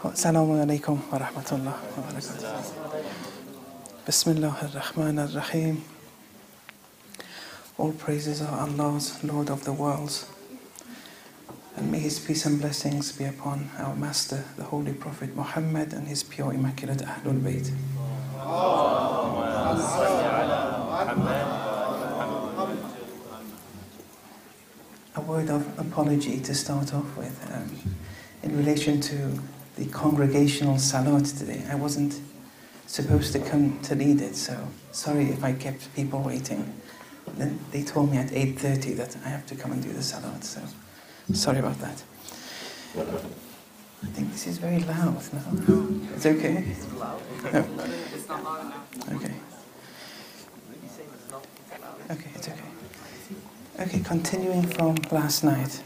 Assalamu alaikum wa rahmatullah wa barakatuh. Bismillah ar-Rahman ar-Rahim. All praises are Allah's, Lord of the worlds. And may His peace and blessings be upon our Master, the Holy Prophet Muhammad, and his pure, immaculate Ahlul Bayt. A word of apology to start off with in relation to the congregational salat today. I wasn't supposed to come to lead it, so sorry if I kept people waiting. Then they told me at 8:30 that I have to come and do the salat, so sorry about that. I think this is very loud now. It's okay? It's loud. No. It's not loud enough. Okay. Okay, it's okay. Okay, continuing from last night.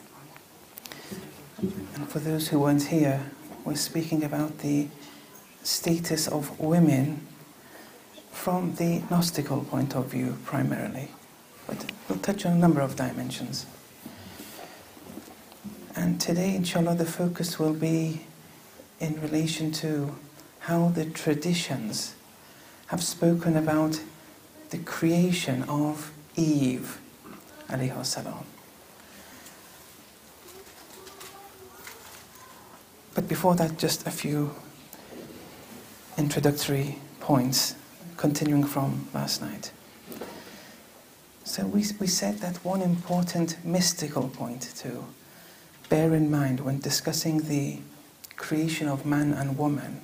And for those who weren't here, we're speaking about the status of women from the Gnostical point of view primarily. But we'll touch on a number of dimensions. And today, inshallah, the focus will be in relation to how the traditions have spoken about the creation of Eve, alayha salam. But before that, just a few introductory points, continuing from last night. So we said that one important mystical point to bear in mind when discussing the creation of man and woman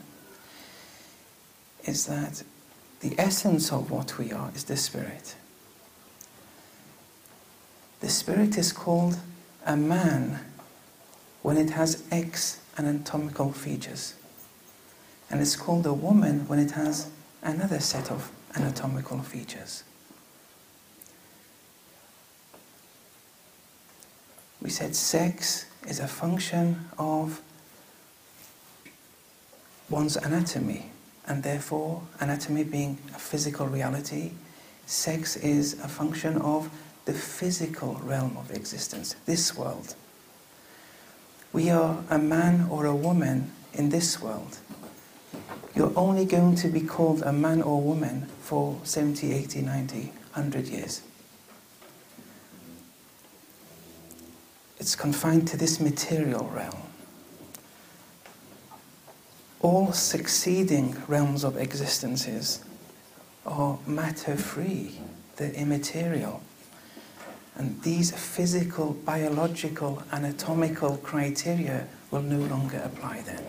is that the essence of what we are is the spirit. The spirit is called a man when it has X anatomical features, and it's called a woman when it has another set of anatomical features. We said sex is a function of one's anatomy, and therefore anatomy being a physical reality, sex is a function of the physical realm of existence, this world. We are a man or a woman in this world. You're only going to be called a man or woman for 70, 80, 90, 100 years. It's confined to this material realm. All succeeding realms of existences are matter-free, they're immaterial. And these physical, biological, anatomical criteria will no longer apply then.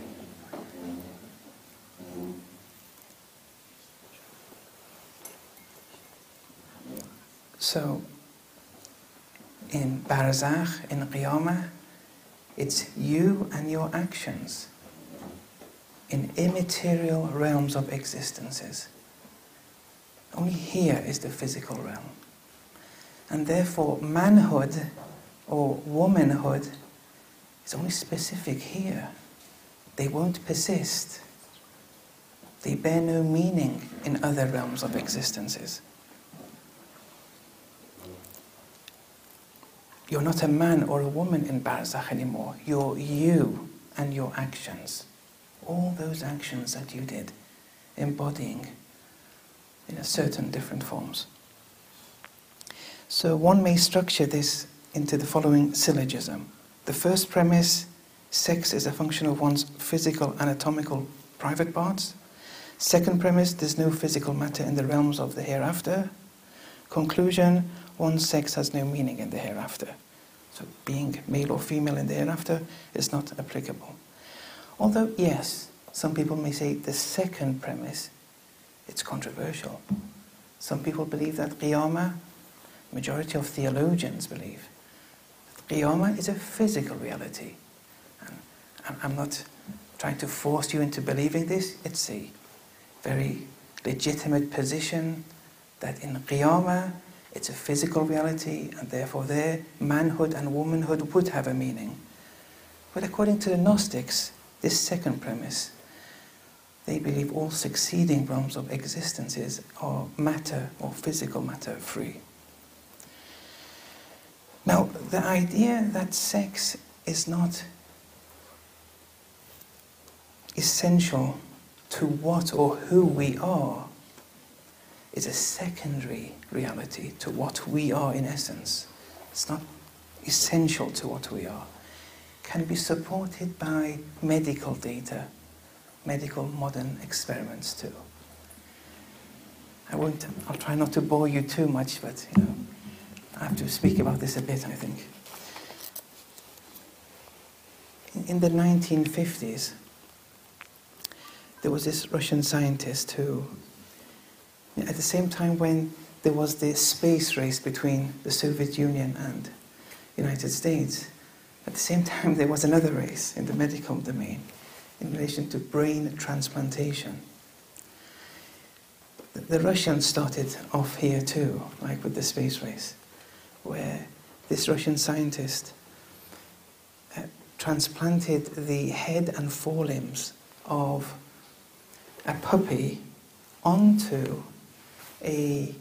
So, in Barzakh, in Qiyamah, it's you and your actions in immaterial realms of existences. Only here is the physical realm. And therefore, manhood or womanhood is only specific here. They won't persist. They bear no meaning in other realms of existences. You're not a man or a woman in Barzakh anymore. You're you and your actions. All those actions that you did, embodying in a certain different forms. So one may structure this into the following syllogism. The first premise, sex is a function of one's physical, anatomical, private parts. Second premise, there's no physical matter in the realms of the hereafter. Conclusion, one's sex has no meaning in the hereafter. So being male or female in the hereafter is not applicable. Although, yes, some people may say the second premise, it's controversial. Some people believe that Qiyamah, majority of theologians believe, that Qiyamah is a physical reality. And I'm not trying to force you into believing this. It's a very legitimate position that in Qiyamah, it's a physical reality, and therefore their manhood and womanhood would have a meaning. But according to the Gnostics, this second premise, they believe all succeeding realms of existences are matter or physical matter free. Now, the idea that sex is not essential to what or who we are is a secondary reality to what we are in essence. It's not essential to what we are. Can be supported by medical data, medical modern experiments too. I'll try not to bore you too much, but I have to speak about this a bit, I think. In the 1950s, there was this Russian scientist who, at the same time when there was the space race between the Soviet Union and the United States, at the same time there was another race in the medical domain in relation to brain transplantation. The Russians started off here too, like with the space race, where this Russian scientist transplanted the head and forelimbs of a puppy onto a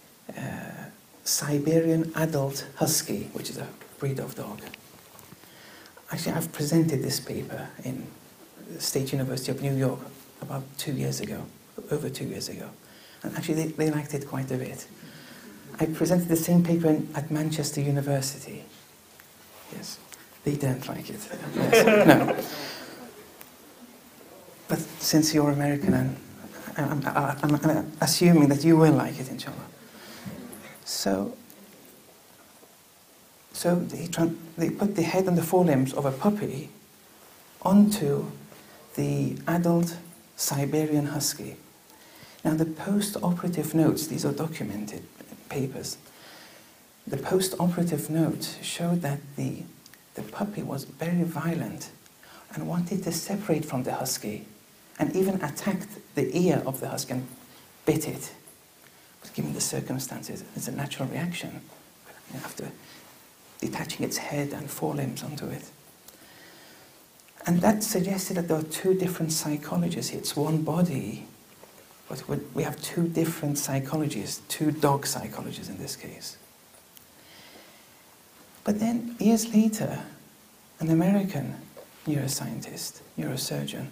Siberian adult husky, which is a breed of dog. Actually, I've presented this paper in the State University of New York about 2 years ago, over 2 years ago. And actually, they liked it quite a bit. I presented the same paper at Manchester University. Yes, they didn't like it. Yes. No. But since you're American, and I'm assuming that you will like it, inshallah. So they put the head and the forelimbs of a puppy onto the adult Siberian husky. Now the post-operative notes, these are documented papers, the post-operative notes showed that the puppy was very violent and wanted to separate from the husky and even attacked the ear of the husky and bit it. But given the circumstances, it's a natural reaction after detaching its head and forelimbs onto it. And that suggested that there are two different psychologies here. It's one body, but we have two different psychologies, two dog psychologies in this case. But then, years later, an American neuroscientist, neurosurgeon,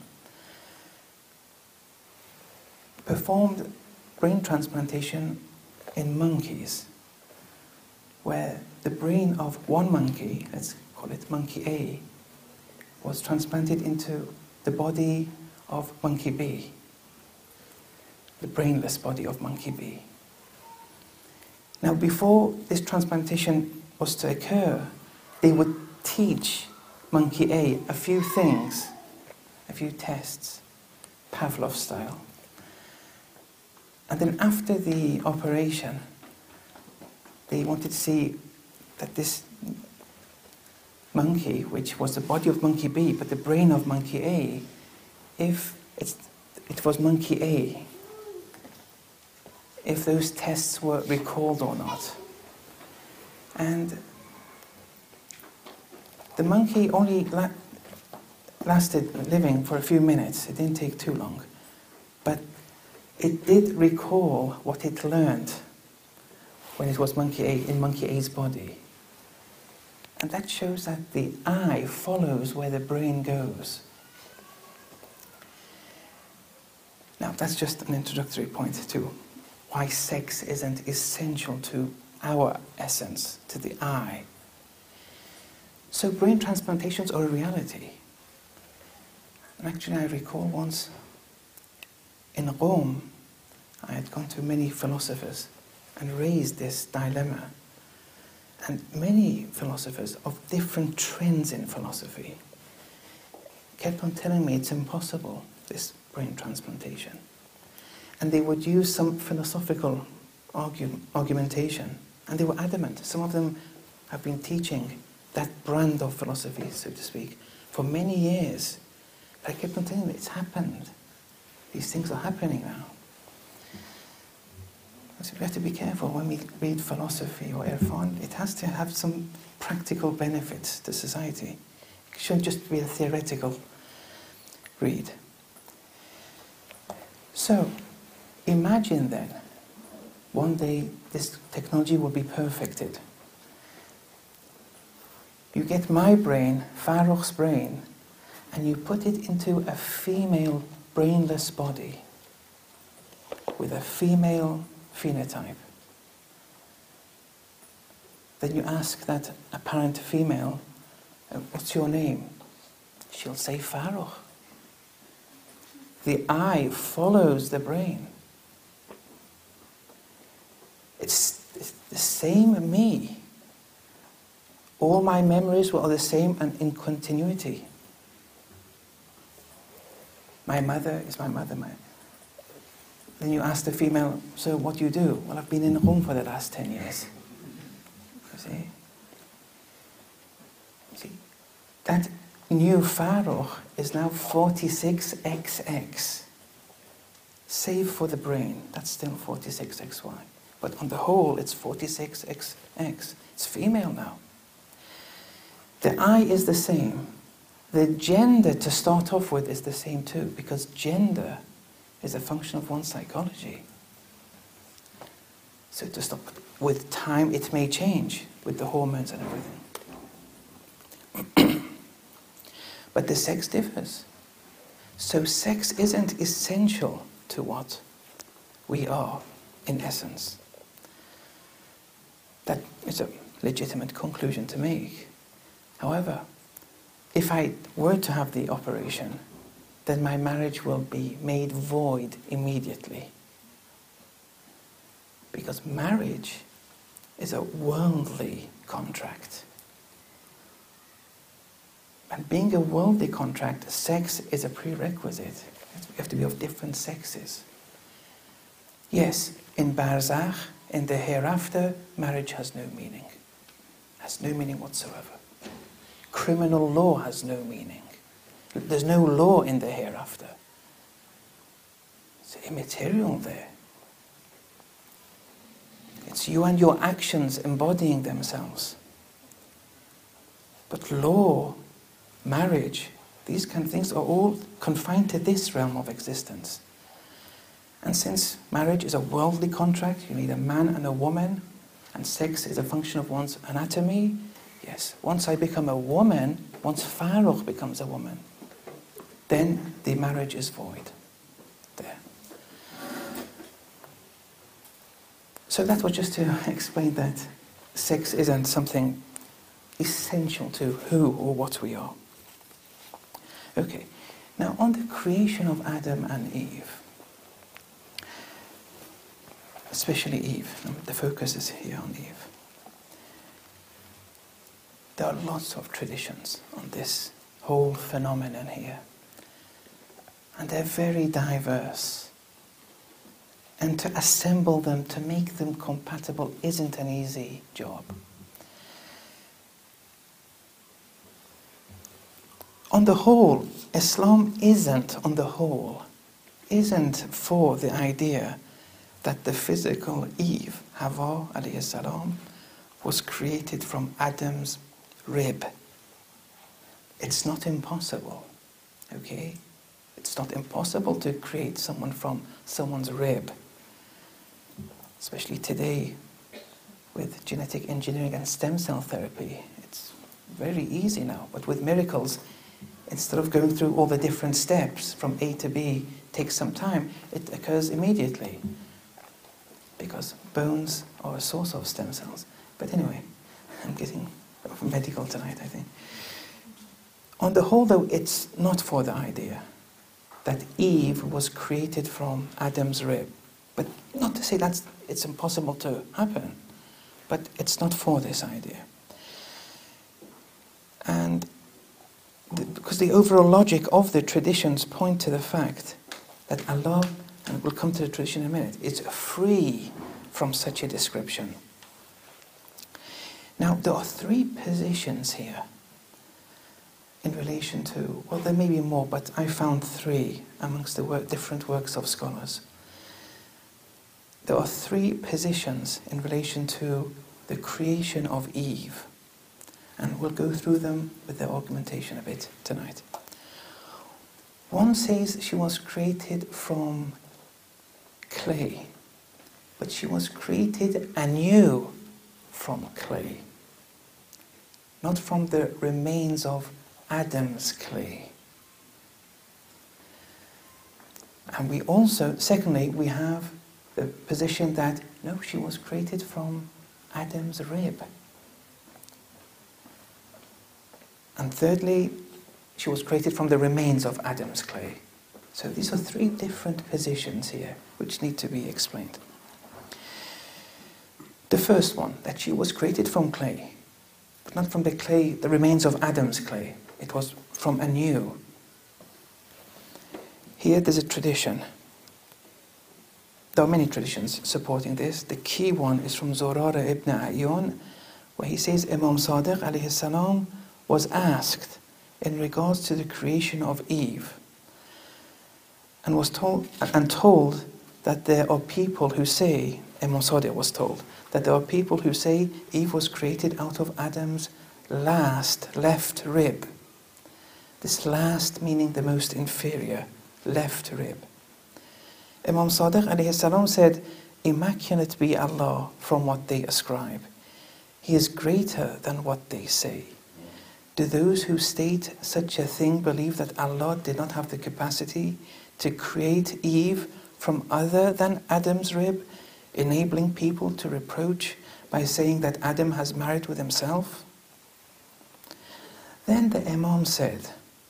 performed brain transplantation in monkeys, where the brain of one monkey, let's call it monkey A, was transplanted into the body of monkey B, the brainless body of monkey B. Now, before this transplantation was to occur, they would teach monkey A a few things, a few tests, Pavlov style. And then after the operation, they wanted to see that this monkey, which was the body of monkey B, but the brain of monkey A, if it was monkey A, if those tests were recalled or not. And the monkey only lasted living for a few minutes. It didn't take too long. But it did recall what it learned when it was monkey A, in monkey A's body. And that shows that the eye follows where the brain goes. Now, that's just an introductory point to why sex isn't essential to our essence, to the eye. So brain transplantations are a reality. And actually, I recall once in Rome, I had gone to many philosophers and raised this dilemma. And many philosophers of different trends in philosophy kept on telling me it's impossible, this brain transplantation. And they would use some philosophical argumentation, and they were adamant. Some of them have been teaching that brand of philosophy, so to speak, for many years. But I kept on telling them, it's happened. These things are happening now. So we have to be careful when we read philosophy or Irfan. It has to have some practical benefits to society. It shouldn't just be a theoretical read. So, imagine then, one day this technology will be perfected. You get my brain, Farrukh's brain, and you put it into a female brainless body with a female phenotype, then you ask that apparent female, what's your name? She'll say Farouk. The eye follows the brain. It's the same me. All my memories were the same and in continuity. My mother is my mother. Then you ask the female, so what do you do? Well, I've been in Rome for the last 10 years. You see? That new Farouk is now 46XX. Save for the brain, that's still 46XY. But on the whole, it's 46XX. It's female now. The eye is the same. The gender to start off with is the same too, because gender is a function of one's psychology. So to stop, with time it may change with the hormones and everything. But the sex differs. So sex isn't essential to what we are in essence. That is a legitimate conclusion to make. However, if I were to have the operation, then my marriage will be made void immediately. Because marriage is a worldly contract. And being a worldly contract, sex is a prerequisite. We have to be of different sexes. Yes, in Barzakh, in the hereafter, marriage has no meaning. Has no meaning whatsoever. Criminal law has no meaning. There's no law in the hereafter. It's immaterial there. It's you and your actions embodying themselves. But law, marriage, these kind of things are all confined to this realm of existence. And since marriage is a worldly contract, you need a man and a woman, and sex is a function of one's anatomy, yes, once I become a woman, once Farouk becomes a woman, then the marriage is void. There. So that was just to explain that sex isn't something essential to who or what we are. Okay, now on the creation of Adam and Eve, especially Eve, the focus is here on Eve. There are lots of traditions on this whole phenomenon here. And they're very diverse. And to assemble them, to make them compatible, isn't an easy job. On the whole, Islam isn't for the idea that the physical Eve, Hawa alayhi salam, was created from Adam's rib. It's not impossible, okay? It's not impossible to create someone from someone's rib. Especially today with genetic engineering and stem cell therapy. It's very easy now, but with miracles, instead of going through all the different steps from A to B, takes some time, it occurs immediately. Because bones are a source of stem cells. But anyway, I'm getting medical tonight, I think. On the whole, though, it's not for the idea that Eve was created from Adam's rib. But not to say that it's impossible to happen, but it's not for this idea. And because the overall logic of the traditions point to the fact that Allah, and we'll come to the tradition in a minute, is free from such a description. Now, there are three positions here in relation to, well, there may be more, but I found three amongst the different works of scholars. There are three positions in relation to the creation of Eve, and we'll go through them with their argumentation a bit tonight. One says she was created from clay, but she was created anew from clay, not from the remains of Adam's clay. And we also, secondly, we have the position that, no, she was created from Adam's rib. And thirdly, she was created from the remains of Adam's clay. So these are three different positions here which need to be explained. The first one, that she was created from clay, but not from the clay, the remains of Adam's clay. It was from anew. Here there's a tradition. There are many traditions supporting this. The key one is from Zurara ibn Ayyun, where he says Imam Sadiq alayhi salam was asked in regards to the creation of Eve, and was told that there are people who say, Imam Sadiq was told, that there are people who say Eve was created out of Adam's left rib. This last meaning the most inferior, left rib. Imam Sadiq alayhi salam said, immaculate be Allah from what they ascribe. He is greater than what they say. Do those who state such a thing believe that Allah did not have the capacity to create Eve from other than Adam's rib, enabling people to reproach by saying that Adam has married with himself? Then the Imam said,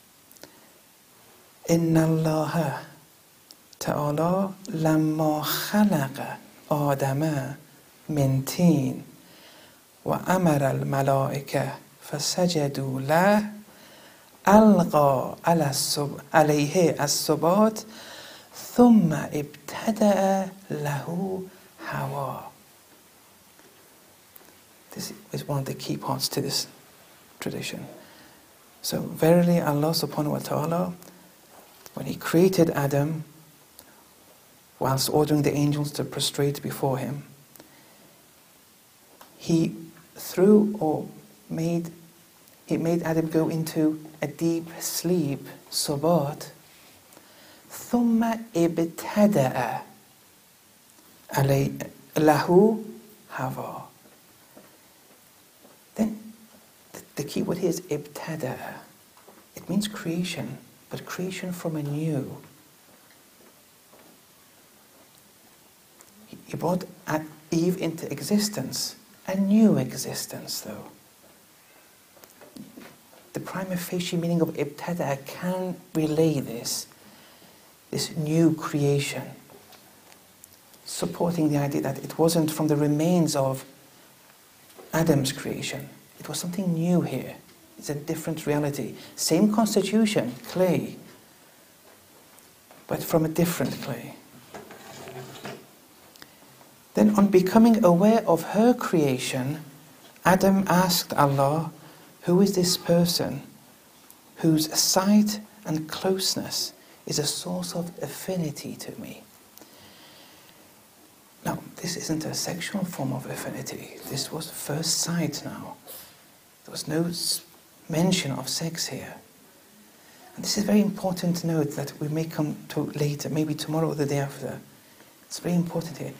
Inna Allah ta'ala lamma khalaqa Adama min teen wa amara al-malaika fasajadu lah alqa alayhi as-subat thumma ibtada'a lahu hawa. This is one of the key parts to this tradition. So verily Allah subhanahu wa ta'ala, when He created Adam, whilst ordering the angels to prostrate before him, He made Adam go into a deep sleep, subat, thumma ibtada'a lahu hawa. Then the key word here is ibtada'a. It means creation, but creation from anew. He brought Eve into existence, a new existence though. The prima facie meaning of ibtada'a can relay this new creation, supporting the idea that it wasn't from the remains of Adam's creation. It was something new here. It's a different reality. Same constitution, clay, but from a different clay. Then on becoming aware of her creation, Adam asked Allah, who is this person whose sight and closeness is a source of affinity to me? Now, this isn't a sexual form of affinity. This was first sight now. There was no mention of sex here. And this is very important to note that we may come to later, maybe tomorrow or the day after. It's very important here.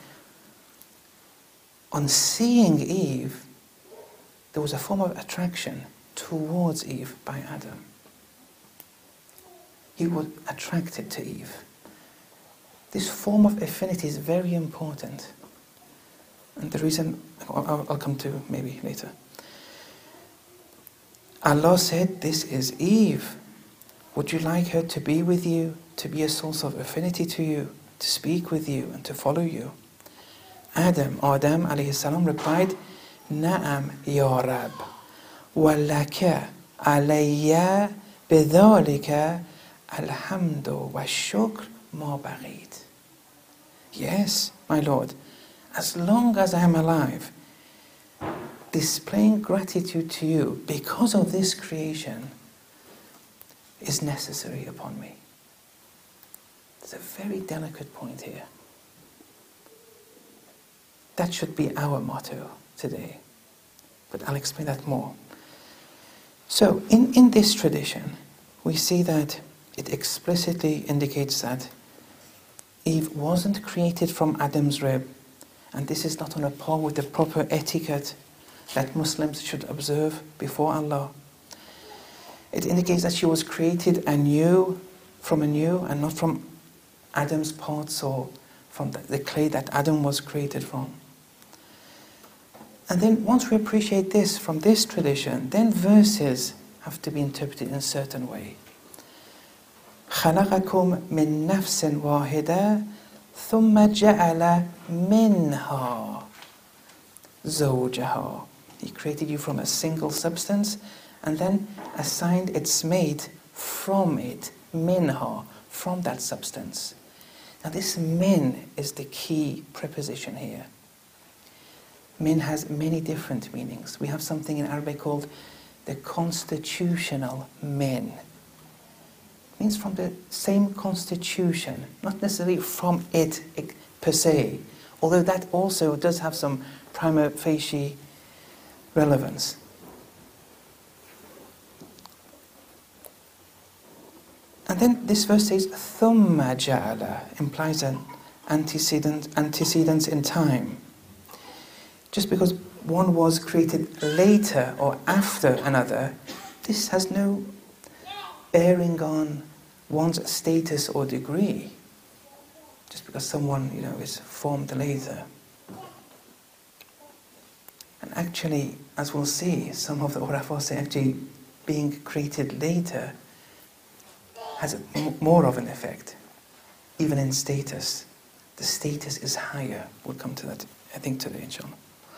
On seeing Eve, there was a form of attraction towards Eve by Adam. He was attracted to Eve. This form of affinity is very important. And the reason, I'll come to maybe later. Allah said, this is Eve. Would you like her to be with you, to be a source of affinity to you, to speak with you and to follow you? Adam alayhi salam replied, Na'am ya Rab, walaka alayya bidhalika alhamdu wa shukr ma baghid. Yes, my Lord, as long as I am alive, displaying gratitude to you because of this creation is necessary upon me. There's a very delicate point here. That should be our motto today. But I'll explain that more. So, in this tradition, we see that it explicitly indicates that Eve wasn't created from Adam's rib, and this is not on a par with the proper etiquette that Muslims should observe before Allah. It indicates that she was created anew, from anew, and not from Adam's parts or from the clay that Adam was created from. And then once we appreciate this from this tradition, then verses have to be interpreted in a certain way. خَلَقَكُم مِّن نَفْسٍ وَاحِدَةٍ ثُمَّ جَعَلَ مِنْهَا زَوْجَهَا. He created you from a single substance and then assigned its mate from it, minha, from that substance. Now this min is the key preposition here. Min has many different meanings. We have something in Arabic called the constitutional min. It means from the same constitution, not necessarily from it per se, although that also does have some prima facie relevance. And then this verse says, ثُمَّ جَعَلَ, implies an antecedence in time. Just because one was created later or after another, this has no bearing on one's status or degree. Just because someone, is formed later. And actually, as we'll see, some of the Urafa say actually being created later has more of an effect, even in status. The status is higher. We'll come to that, I think, today, inshallah.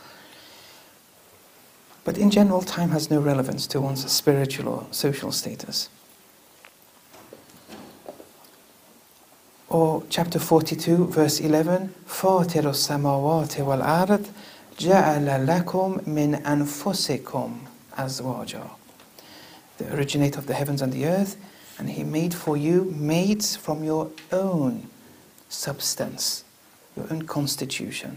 But in general, time has no relevance to one's spiritual or social status. Or chapter 42, verse 11, فَاطِرُ السَّمَاوَاتِ وَالْأَرْضِ جَعَلَ لَكُمْ مِنْ أَنفُسِكُمْ أَزْوَاجًا. The originator of the heavens and the earth, and He made for you mates from your own substance, your own constitution.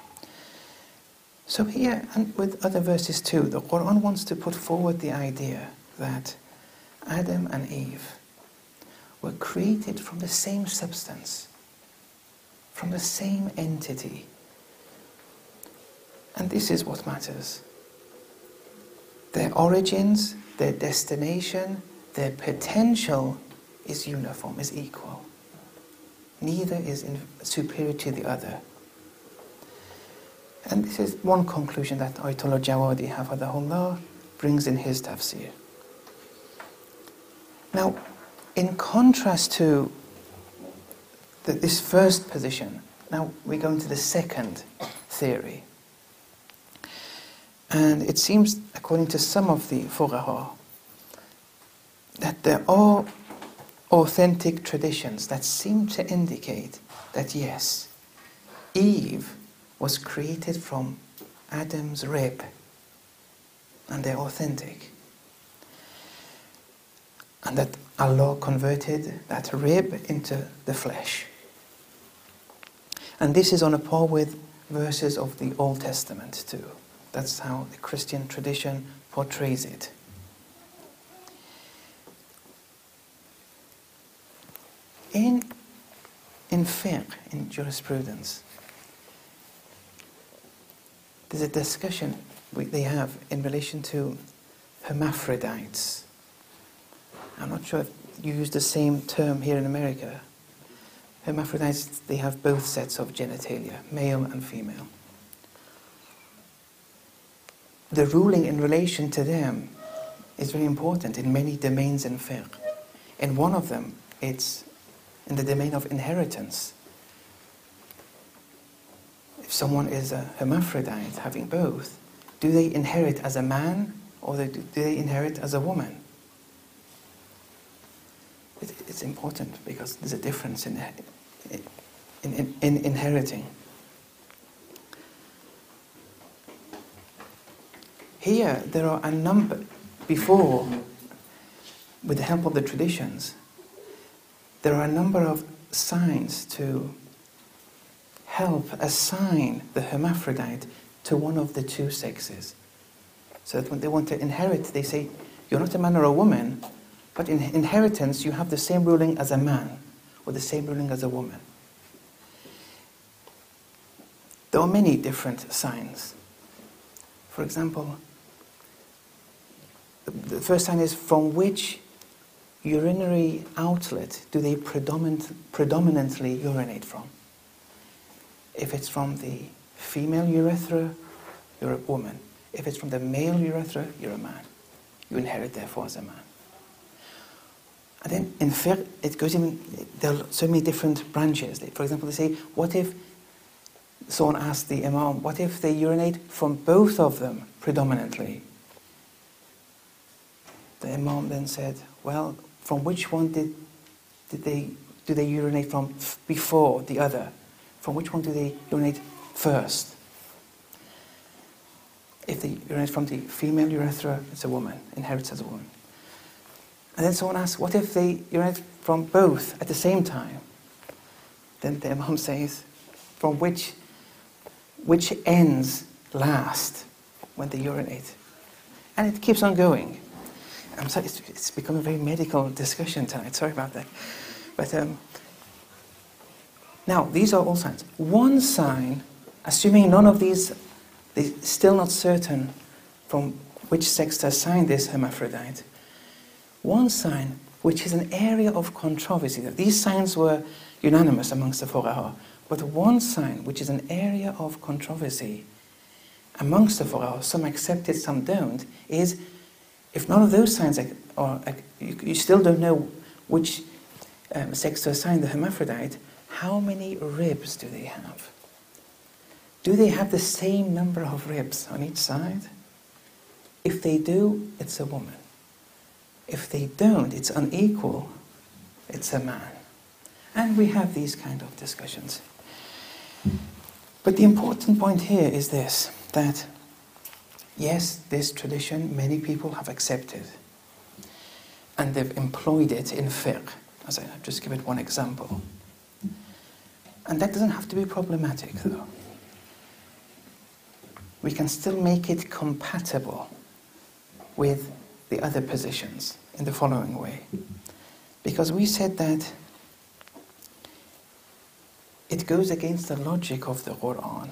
So here, and with other verses too, the Quran wants to put forward the idea that Adam and Eve were created from the same substance, from the same entity. And this is what matters. Their origins, their destination, their potential is uniform, is equal. Neither is superior to the other. And this is one conclusion that Ayatollah Jawadi Hafadahullah brings in his tafsir. Now, in contrast to this first position, now we go into the second theory. And it seems, according to some of the fuqaha, that there are authentic traditions that seem to indicate that yes, Eve was created from Adam's rib, and they're authentic. And that Allah converted that rib into the flesh. And this is on a par with verses of the Old Testament too. That's how the Christian tradition portrays it. In fiqh, in jurisprudence, there's a discussion they have in relation to hermaphrodites. I'm not sure if you use the same term here in America. Hermaphrodites, they have both sets of genitalia, male and female. The ruling in relation to them is very important in many domains in fiqh. In one of them, it's in the domain of inheritance. If someone is a hermaphrodite, having both, do they inherit as a man or do they inherit as a woman? It's important because there's a difference in inheriting. Here, there are a number, before, with the help of the traditions, there are a number of signs to help assign the hermaphrodite to one of the two sexes. So that when they want to inherit, they say, you're not a man or a woman, but in inheritance you have the same ruling as a man, or the same ruling as a woman. There are many different signs. For example, the first sign is from which urinary outlet do they predominantly urinate from? If it's from the female urethra, you're a woman. If it's from the male urethra, you're a man. You inherit therefore as a man. And then in fiqh, it goes in, there are so many different branches. For example, they say, what if, someone asked the Imam, what if they urinate from both of them predominantly? The Imam then said, well, from which one do they urinate from before the other? From which one do they urinate first? If they urinate from the female urethra, it's a woman, inherits as a woman. And then someone asks, what if they urinate from both at the same time? Then the Imam says, from which ends last when they urinate? And it keeps on going. I'm sorry, it's become a very medical discussion tonight, sorry about that. But now, these are all signs. One sign, assuming none of these, they're still not certain from which sex to assign this hermaphrodite. One sign, which is an area of controversy. These signs were unanimous amongst the fuqaha, but one sign, which is an area of controversy amongst the fuqaha, some accept it, some don't, is if none of those signs are, you still don't know which sex to assign the hermaphrodite, how many ribs do they have? Do they have the same number of ribs on each side? If they do, it's a woman. If they don't, it's unequal, it's a man. And we have these kind of discussions. But the important point here is this, that yes, this tradition many people have accepted and they've employed it in fiqh. As I'll just give it one example. And that doesn't have to be problematic though. We can still make it compatible with the other positions in the following way. Because we said that it goes against the logic of the Quran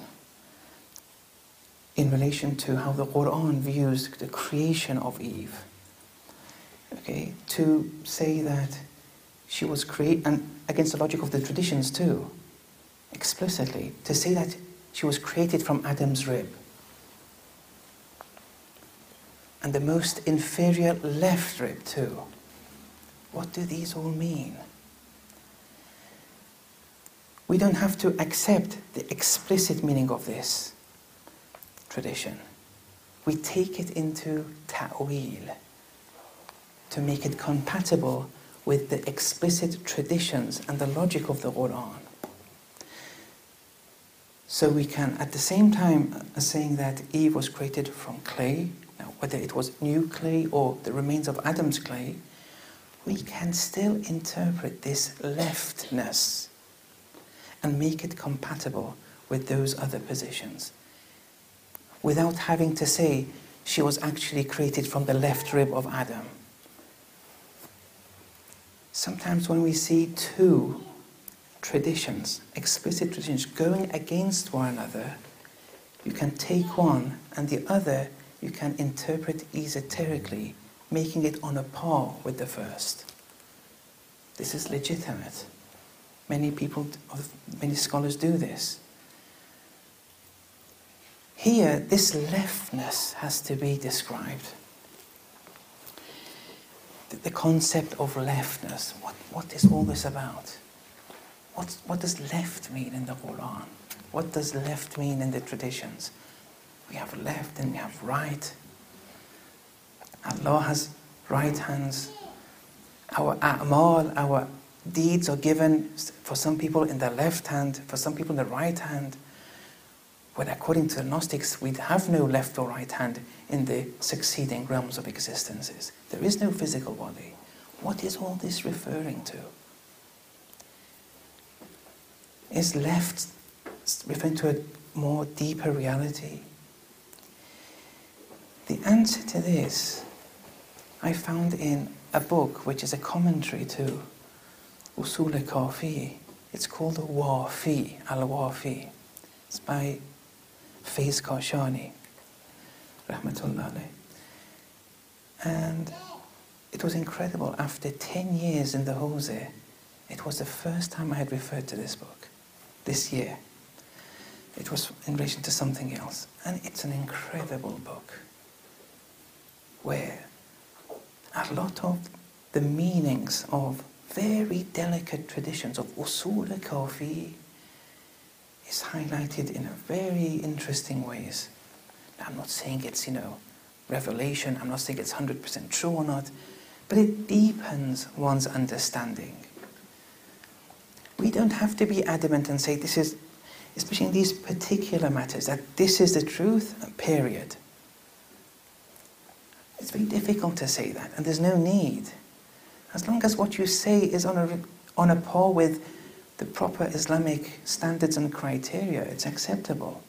in relation to how the Quran views the creation of Eve. Okay, to say that she was created, and against the logic of the traditions too, explicitly, to say that she was created from Adam's rib. And the most inferior left rib too. What do these all mean? We don't have to accept the explicit meaning of this tradition. We take it into ta'wil to make it compatible with the explicit traditions and the logic of the Quran. So we can, at the same time as saying that Eve was created from clay, now whether it was new clay or the remains of Adam's clay, we can still interpret this leftness and make it compatible with those other positions without having to say she was actually created from the left rib of Adam. Sometimes when we see two traditions, explicit traditions, going against one another, you can take one and the other you can interpret esoterically, making it on a par with the first. This is legitimate. Many scholars do this. Here, this leftness has to be described. The concept of leftness, what is all this about? What does left mean in the Quran? What does left mean in the traditions? We have left and we have right. Allah has right hands. Our a'mal, our deeds are given for some people in the left hand, for some people in the right hand. When according to the Gnostics, we have no left or right hand in the succeeding realms of existences. There is no physical body. What is all this referring to? Is left referring to a more deeper reality? The answer to this I found in a book which is a commentary to Usul al-Kafi. It's called Wafi, Al-Wafi. It's by Faiz Kashani, rahmatullah alayh. And it was incredible. After 10 years in the Hawza, it was the first time I had referred to this book, this year. It was in relation to something else. And it's an incredible book, where a lot of the meanings of very delicate traditions of usul al-kafi is highlighted in a very interesting ways. Now, I'm not saying it's, revelation, I'm not saying it's 100% true or not, but it deepens one's understanding. We don't have to be adamant and say this is, especially in these particular matters, that this is the truth, period. It's very difficult to say that, and there's no need. As long as what you say is on a par with the proper Islamic standards and criteria, it's acceptable.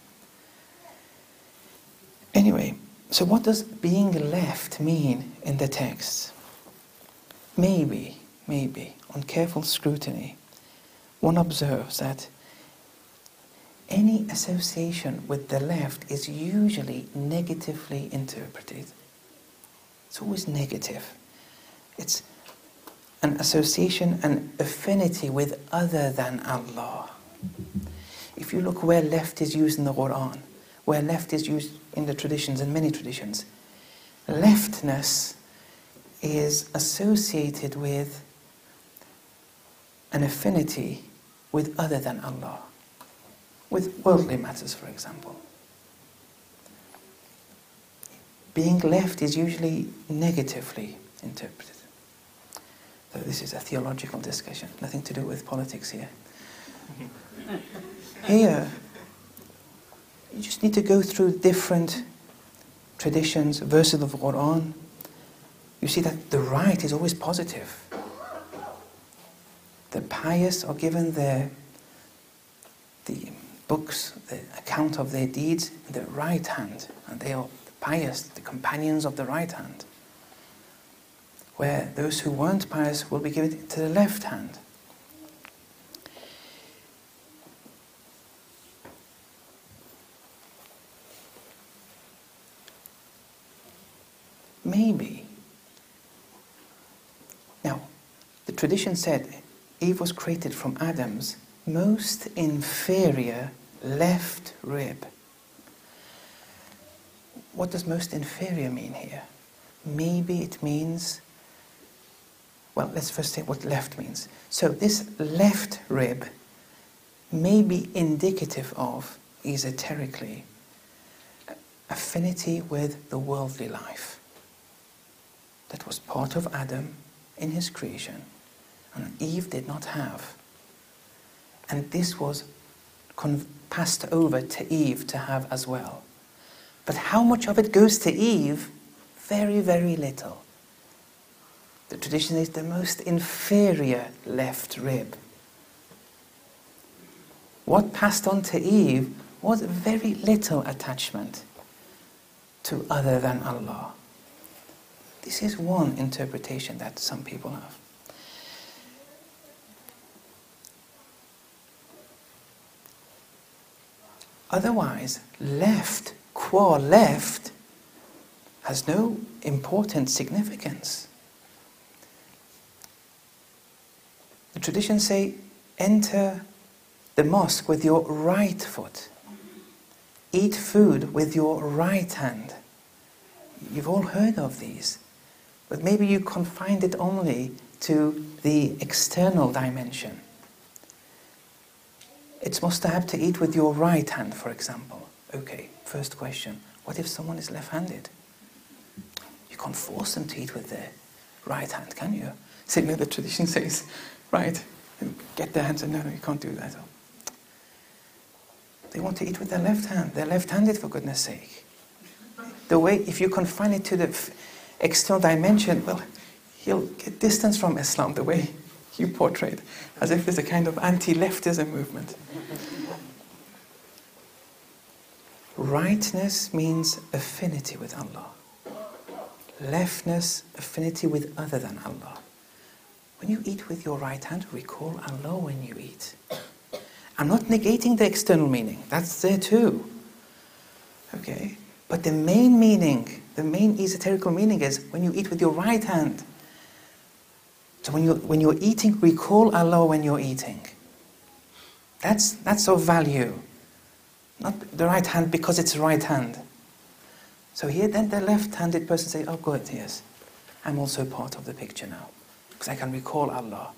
Anyway, so what does being left mean in the text? Maybe, on careful scrutiny, one observes that any association with the left is usually negatively interpreted. It's always negative. It's an association, an affinity with other than Allah. If you look where left is used in the Quran, where left is used in the traditions, in many traditions, leftness is associated with an affinity with other than Allah, with worldly matters, for example. Being left is usually negatively interpreted. So this is a theological discussion, nothing to do with politics here. Here, you just need to go through different traditions, verses of the Quran. You see that the right is always positive. The pious are given the books, the account of their deeds, in the right hand, and they are the pious, the companions of the right hand. Where those who weren't pious will be given to the left hand. Maybe. Now, the tradition said Eve was created from Adam's most inferior left rib. What does most inferior mean here? Maybe it means, well, let's first say what left means. So this left rib may be indicative of, esoterically, affinity with the worldly life that was part of Adam in his creation, and Eve did not have. And this was passed over to Eve to have as well. But how much of it goes to Eve? Very, very little. The tradition is the most inferior left rib. What passed on to Eve was very little attachment to other than Allah. This is one interpretation that some people have. Otherwise, left, qua left, has no important significance. The traditions say, enter the mosque with your right foot. Eat food with your right hand. You've all heard of these. But maybe you confined it only to the external dimension. It's mustahab to eat with your right hand, for example. Okay, first question. What if someone is left-handed? You can't force them to eat with their right hand, can you? So, the tradition says, right, get their hands, and no, you can't do that. They want to eat with their left hand. They're left-handed, for goodness sake. The way, if you confine it to the external dimension, well, he'll get distance from Islam, the way you portrayed, as if there's a kind of anti-leftism movement. Rightness means affinity with Allah. Leftness, affinity with other than Allah. When you eat with your right hand, recall Allah when you eat. I'm not negating the external meaning. That's there too. Okay? But the main meaning, the main esoterical meaning is when you eat with your right hand. So when you're eating, recall Allah when you're eating. That's of value. Not the right hand because it's right hand. So here then the left-handed person says, oh good, yes, I'm also part of the picture now. Because I can recall Allah.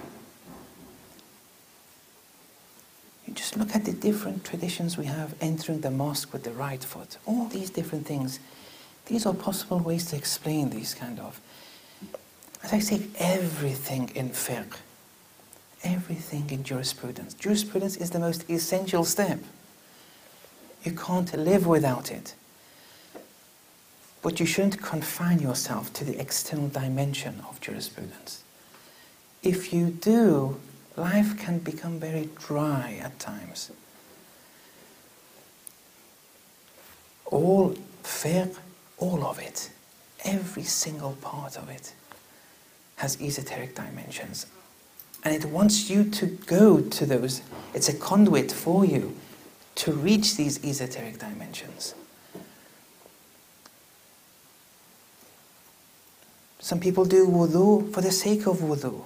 You just look at the different traditions we have, entering the mosque with the right foot. All these different things. These are possible ways to explain these kind of. As I say, everything in fiqh, everything in jurisprudence. Jurisprudence is the most essential step. You can't live without it. But you shouldn't confine yourself to the external dimension of jurisprudence. If you do, life can become very dry at times. All fiqh, all of it, every single part of it, has esoteric dimensions. And it wants you to go to those. It's a conduit for you to reach these esoteric dimensions. Some people do wudu for the sake of wudu.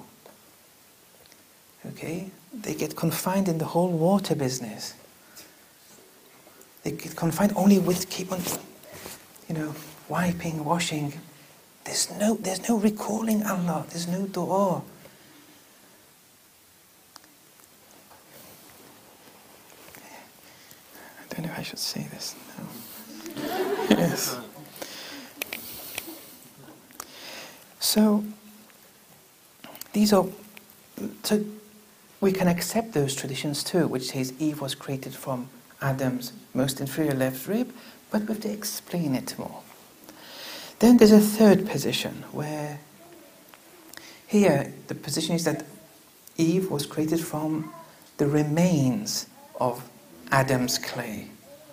Okay? They get confined in the whole water business. They get confined only with keep on, wiping, washing. There's no recalling Allah. There's no dua. I don't know if I should say this. No. Yes. So we can accept those traditions too, which says Eve was created from Adam's most inferior left rib, but we have to explain it more. Then there's a third position where here the position is that Eve was created from the remains of Adam's clay.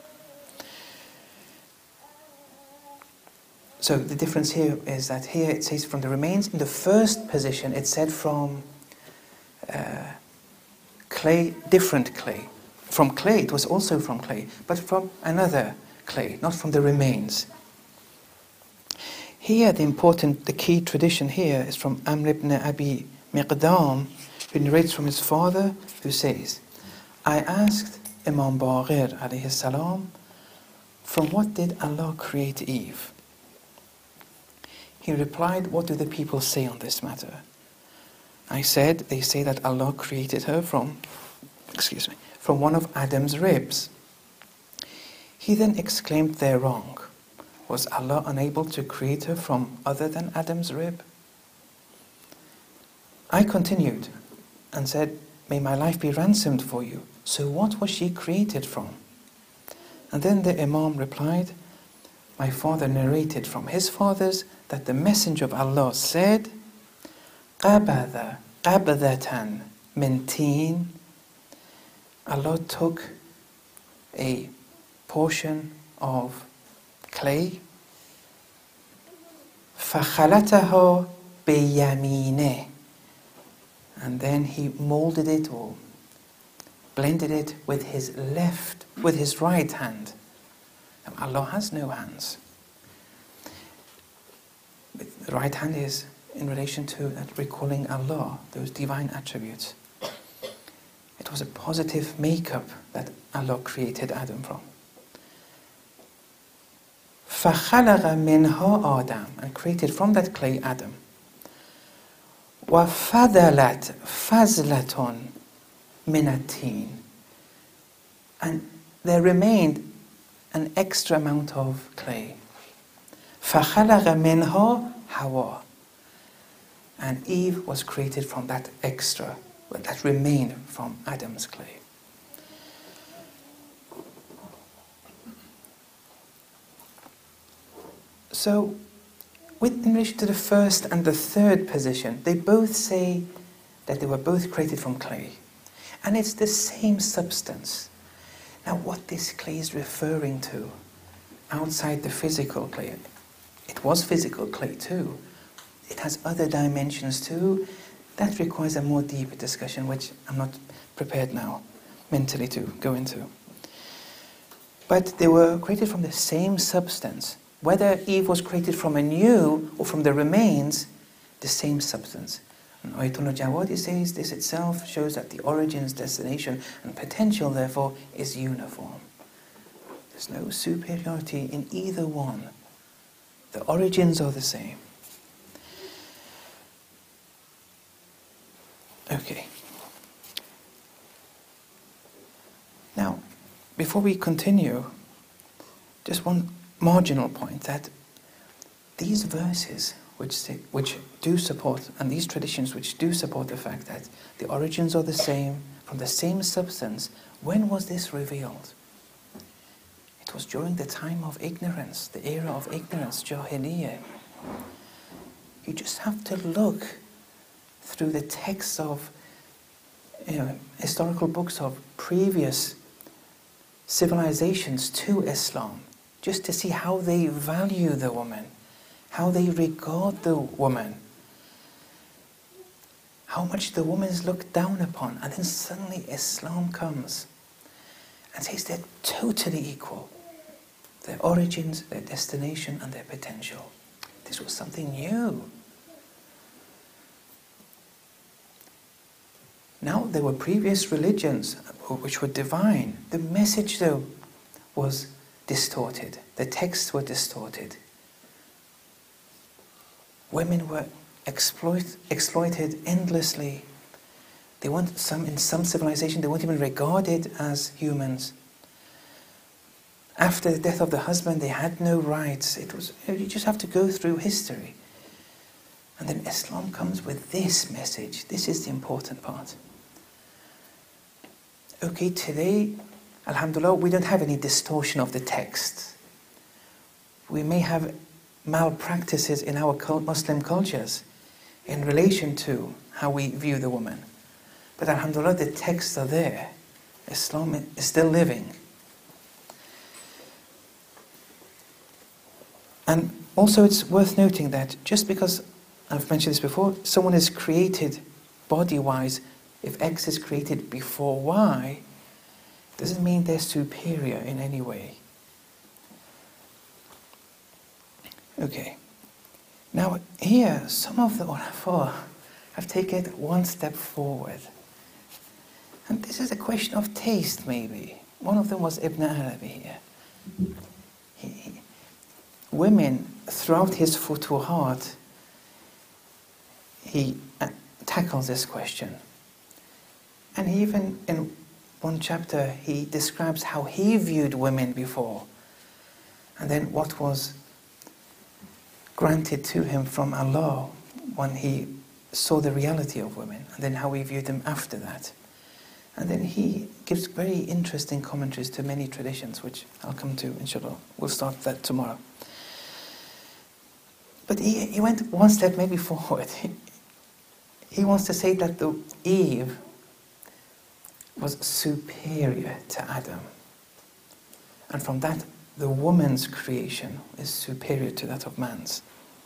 So the difference here is that here it says from the remains. In the first position it said from clay, different clay. From clay, it was also from clay, but from another clay, not from the remains. Here the key tradition here is from Amr ibn Abi Miqdam, who narrates from his father, who says, I asked Imam Baqir alayhi salam, from what did Allah create Eve? He replied, what do the people say on this matter? I said, they say that Allah created her from one of Adam's ribs. He then exclaimed, they're wrong. Was Allah unable to create her from other than Adam's rib? I continued and said, may my life be ransomed for you. So what was she created from? And then the Imam replied, my father narrated from his fathers that the Messenger of Allah said, قَبَذَ قَبْذَةً مِنْ تِينٍ. Allah took a portion of clay, فَخَلَتَهُ بِيَمِينِهِ, and then he molded it or blended it with his right hand. Allah has no hands. The right hand is in relation to that recalling Allah, those divine attributes. It was a positive makeup that Allah created Adam from. فَخَلَقَ مِنْهَا Adam, and created from that clay Adam. وَفَضَلَتْ فَزْلَةٌ مِنَ التِّينِ, and there remained an extra amount of clay. فَخَلَقَ مِنْهَا Hawa, and Eve was created from that extra, that remained from Adam's clay. So, in relation to the first and the third position, they both say that they were both created from clay. And it's the same substance. Now, what this clay is referring to, outside the physical clay, it was physical clay too. It has other dimensions too. That requires a more deeper discussion, which I'm not prepared now mentally to go into. But they were created from the same substance. Whether Eve was created from anew or from the remains, the same substance. And Ayatollah Jawadi says this itself shows that the origins, destination and potential therefore is uniform. There's no superiority in either one. The origins are the same. Okay. Now, before we continue, just one marginal point, that these verses which do support, and these traditions which do support the fact that the origins are the same, from the same substance, when was this revealed? It was during the time of ignorance, the era of ignorance, Jahiliyyah. You just have to look through the texts of historical books of previous civilizations to Islam, just to see how they value the woman, how they regard the woman, how much the woman is looked down upon, and then suddenly Islam comes and says they're totally equal. Their origins, their destination, and their potential. This was something new. Now, there were previous religions which were divine. The message, though, was distorted. The texts were distorted. Women were exploited endlessly. In some civilization, they weren't even regarded as humans. After the death of the husband, they had no rights. You just have to go through history. And then Islam comes with this message. This is the important part. Okay, today, alhamdulillah, we don't have any distortion of the text. We may have malpractices in our Muslim cultures in relation to how we view the woman. But alhamdulillah, the texts are there. Islam is still living. And also it's worth noting that just because, I've mentioned this before, someone is created body-wise, if X is created before Y, doesn't mean they're superior in any way. Okay. Now here, some of the ulama have taken it one step forward. And this is a question of taste, maybe. One of them was Ibn Arabi here. Women, throughout his Futuhat, he tackles this question. And even in one chapter, he describes how he viewed women before, and then what was granted to him from Allah when he saw the reality of women, and then how he viewed them after that. And then he gives very interesting commentaries to many traditions, which I'll come to, inshallah. We'll start that tomorrow. But he went one step maybe forward. He wants to say that the Eve was superior to Adam. And from that, the woman's creation is superior to that of man's.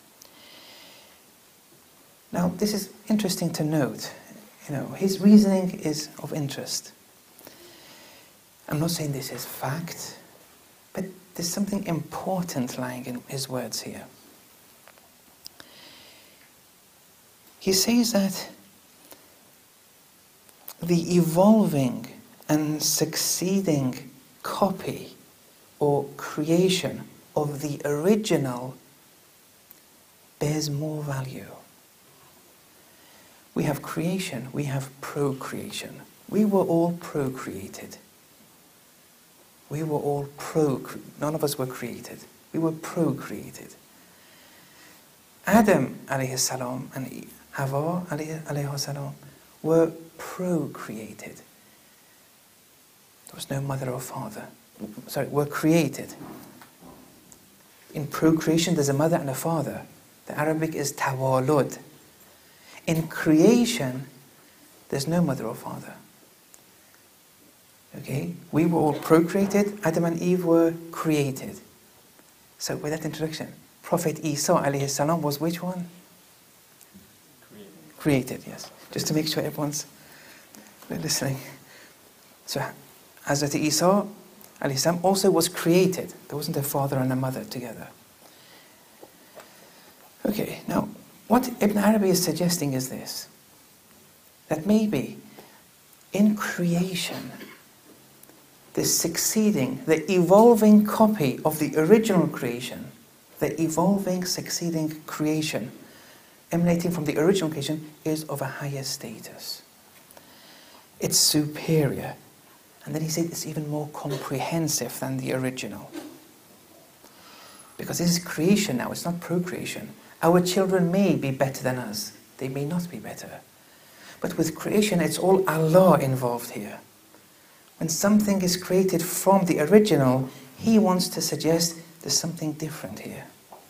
Now, this is interesting to note. His reasoning is of interest. I'm not saying this is fact, but there's something important lying in his words here. He says that the evolving and succeeding copy or creation of the original bears more value. We have creation, we have procreation. We were all procreated. None of us were created. We were procreated. Adam alayhi salam and Hawa alayhi salam were procreated. There was no mother or father. Were created. In procreation there's a mother and a father. The Arabic is tawalud. In creation there's no mother or father. Okay? We were all procreated. Adam and Eve were created. So with that introduction, Prophet Isa alayhi salam was which one? Created, yes. Just to make sure everyone's listening. So Hazrat Isa alayhi salam, also was created. There wasn't a father and a mother together. Okay, now, what Ibn Arabi is suggesting is this, that maybe in creation, the succeeding, the evolving copy of the original creation, the evolving, succeeding creation, emanating from the original creation, is of a higher status. It's superior. And then he said it's even more comprehensive than the original. Because this is creation now, it's not procreation. Our children may be better than us. They may not be better. But with creation, it's all Allah involved here. When something is created from the original, he wants to suggest there's something different here.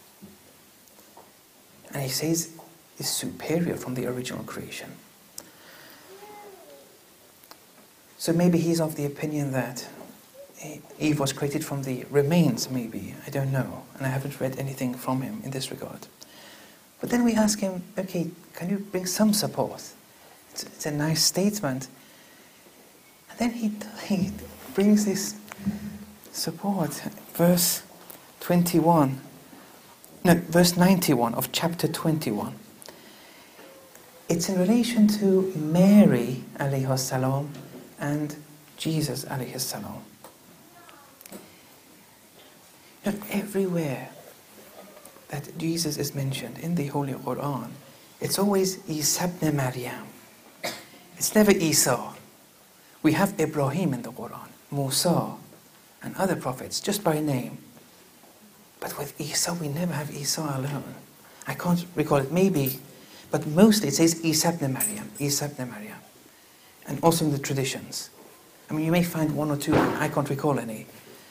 And he says it's superior from the original creation. So maybe he's of the opinion that Eve was created from the remains, maybe. I don't know. And I haven't read anything from him in this regard. But then we ask him, okay, can you bring some support? It's a nice statement. And then he brings this support. Verse 21. No, verse 91 of chapter 21. It's in relation to Mary, alayhi salam, and Jesus, alayhi salam. Everywhere that Jesus is mentioned in the Holy Quran, it's always Isa ibn Maryam. It's never Isa. We have Ibrahim in the Quran, Musa, and other prophets, just by name. But with Isa, we never have Isa alone. I can't recall it, maybe, but mostly it says Isa ibn Maryam, Isa ibn Maryam. And also in the traditions. I mean, you may find one or two, I can't recall any.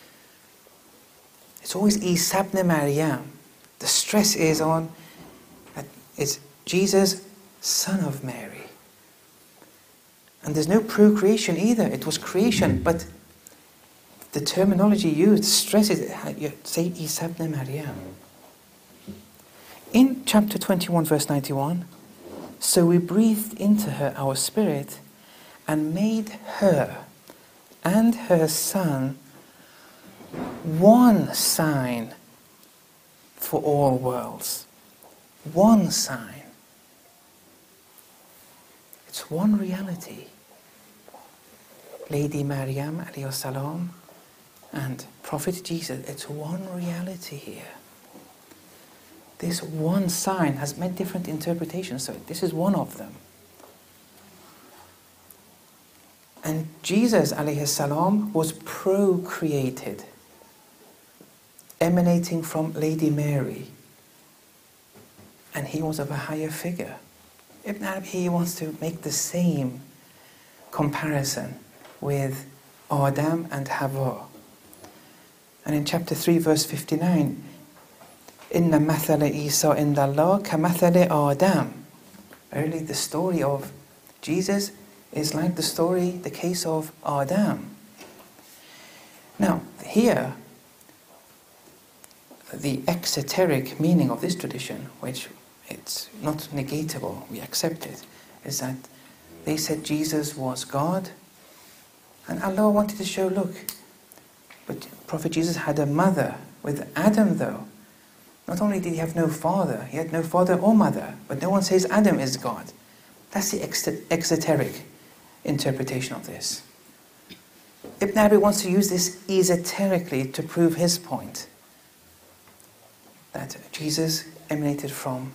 It's always Isa ibn Maryam. The stress is on that it's Jesus, son of Mary. And there's no procreation either. It was creation, but the terminology used stresses, you say Isa ibn Maryam. In chapter 21, verse 91, so we breathed into her our spirit and made her and her son one sign for all worlds. One sign. It's one reality. Lady Maryam alayhi salam and Prophet Jesus, it's one reality here. This one sign has many different interpretations, so this is one of them. And Jesus alayhi salam was procreated, emanating from Lady Mary. And he was of a higher figure. Ibn Arabi, he wants to make the same comparison with Adam and Hawa. And in chapter 3, verse 59, Inna mathala Isa indallah ka mathali Adam. Verily, the story of Jesus is like the case of Adam. Now, here, the exoteric meaning of this tradition, which it's not negatable, we accept it, is that they said Jesus was God, and Allah wanted to show, look, but Prophet Jesus had a mother. With Adam, though, not only did he have no father, he had no father or mother, but no one says Adam is God. That's the exoteric interpretation of this. Ibn Arabi wants to use this esoterically to prove his point, that Jesus emanated from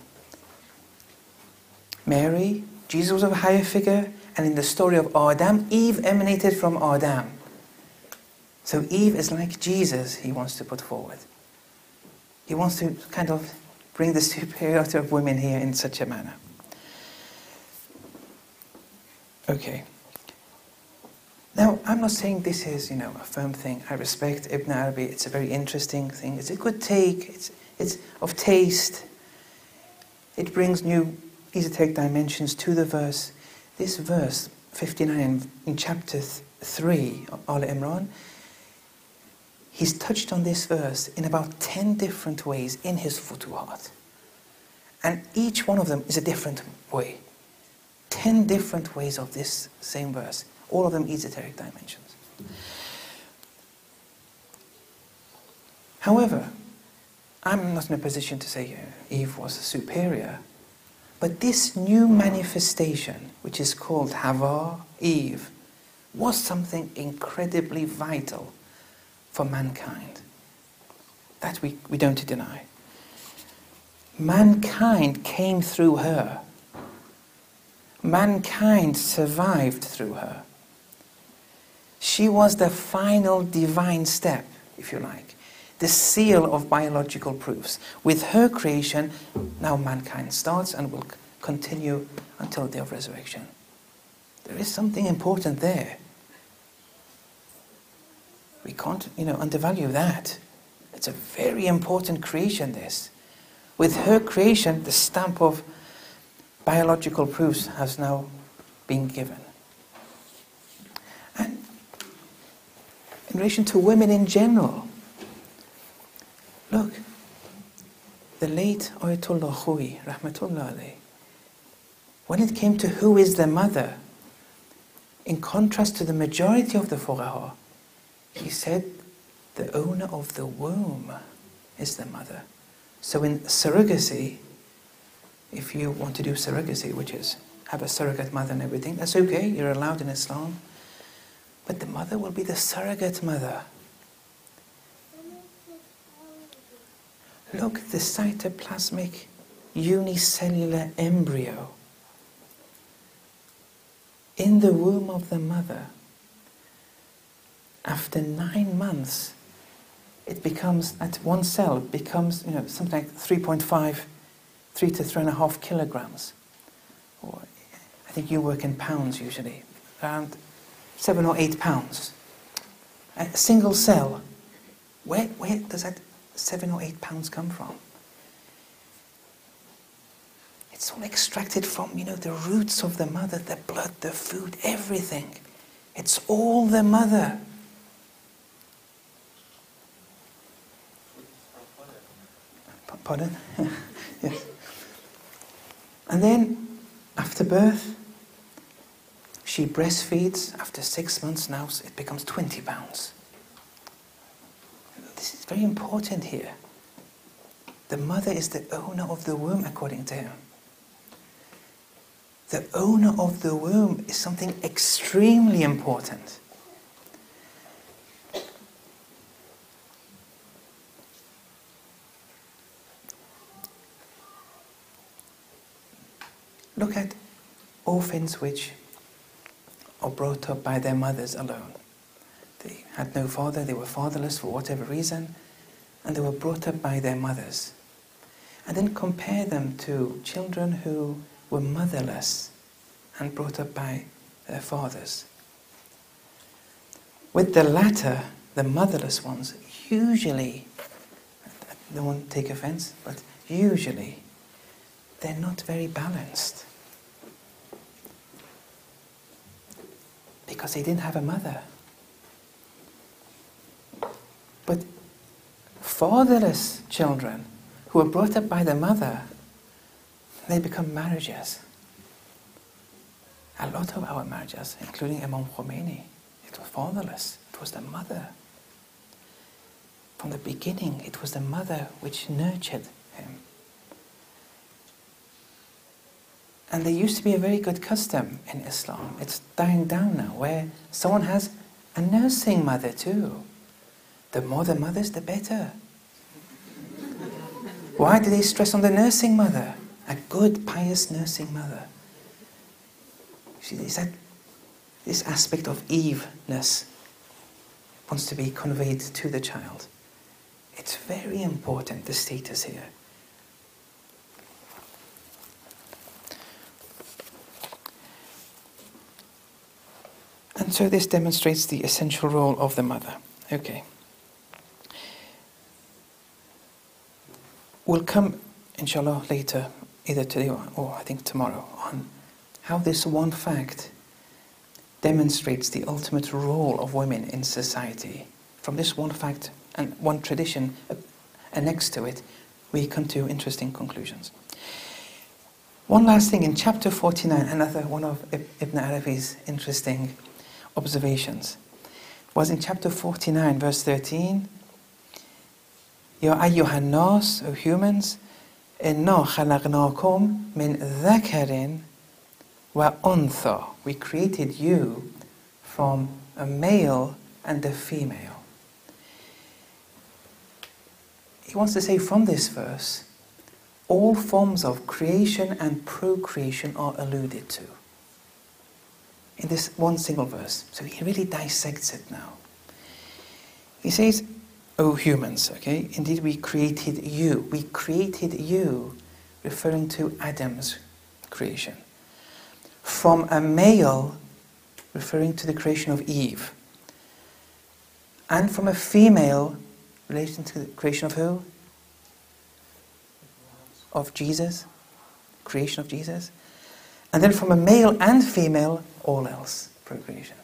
Mary, Jesus was of a higher figure, and in the story of Adam, Eve emanated from Adam. So Eve is like Jesus, he wants to put forward. He wants to kind of bring the superiority of women here in such a manner. Okay. Now, I'm not saying this is, a firm thing. I respect Ibn Arabi. It's a very interesting thing. It's a good take. It's of taste. It brings new esoteric dimensions to the verse. This verse, 59 in chapter 3 of Al Imran, he's touched on this verse in about 10 different ways in his Futuhat. And each one of them is a different way. 10 different ways of this same verse. All of them esoteric dimensions. However, I'm not in a position to say Eve was superior, but this new manifestation, which is called Hawa, Eve, was something incredibly vital for mankind. That we don't deny. Mankind came through her. Mankind survived through her. She was the final divine step, if you like, the seal of biological proofs. With her creation, now mankind starts and will continue until the day of resurrection. There is something important there. We can't, undervalue that. It's a very important creation, this. With her creation, the stamp of biological proofs has now been given. And in relation to women in general, look, the late Ayatollah Khoui, Rahmatullah alayh, when it came to who is the mother, in contrast to the majority of the fuqaha, he said the owner of the womb is the mother. So in surrogacy, if you want to do surrogacy, which is have a surrogate mother and everything, that's okay, you're allowed in Islam. But the mother will be the surrogate mother. Look, the cytoplasmic unicellular embryo in the womb of the mother. After 9 months, it becomes, at one cell, becomes, something like 3 to 3.5 kilograms. Or, I think you work in pounds usually, around 7 or 8 pounds. A single cell. Where does that 7 or 8 pounds come from? It's all extracted from, the roots of the mother, the blood, the food, everything. It's all the mother. Pardon? Yes. And then, after birth, she breastfeeds. After 6 months now, it becomes 20 pounds. This is very important here. The mother is the owner of the womb, according to him. The owner of the womb is something extremely important. Look at orphans which are brought up by their mothers alone. They had no father, they were fatherless for whatever reason, and they were brought up by their mothers. And then compare them to children who were motherless and brought up by their fathers. With the latter, the motherless ones, usually, I don't want to take offense, but usually, they're not very balanced. Because they didn't have a mother. But fatherless children who are brought up by the mother, they become marriages. A lot of our marriages, including Imam Khomeini, it was fatherless. It was the mother. From the beginning, it was the mother which nurtured him. And there used to be a very good custom in Islam. It's dying down now, where someone has a nursing mother too. The more the mothers, the better. Why do they stress on the nursing mother? A good, pious nursing mother. See, is that this aspect of Eve-ness wants to be conveyed to the child. It's very important, the status here. And so this demonstrates the essential role of the mother. Okay. We'll come, inshallah, later, either today or I think tomorrow, on how this one fact demonstrates the ultimate role of women in society. From this one fact and one tradition annexed to it, we come to interesting conclusions. One last thing, in chapter 49, another one of Ibn Arabi's interesting observations was in chapter 49, verse 13. يا أيها الناس, O humans, إنا خلقناكم من ذكر وأنثى. We created you from a male and a female. He wants to say from this verse, all forms of creation and procreation are alluded to in this one single verse. So he really dissects it now. He says, O humans, okay, indeed we created you. We created you, referring to Adam's creation. From a male, referring to the creation of Eve. And from a female, relating to the creation of who? Of Jesus, creation of Jesus. And then from a male and female, all else, procreation.